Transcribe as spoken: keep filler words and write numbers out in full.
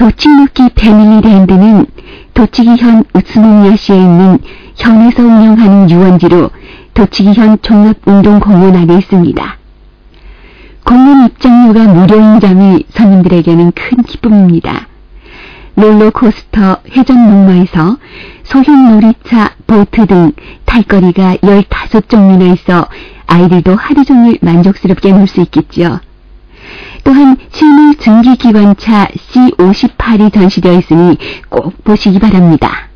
도치누키 패밀리랜드는 도치기현 우츠노미야시에 있는 현에서 운영하는 유원지로 도치기현 종합운동공원 안에 있습니다. 공원 입장료가 무료인 점이 손님들에게는 큰 기쁨입니다. 롤러코스터, 회전 목마에서 소형 놀이차, 보트 등 탈거리가 열다섯 종류나 있어 아이들도 하루 종일 만족스럽게 놀 수 있겠지요. 또한 실물 증기기관차 씨 오십팔이 전시되어 있으니 꼭 보시기 바랍니다.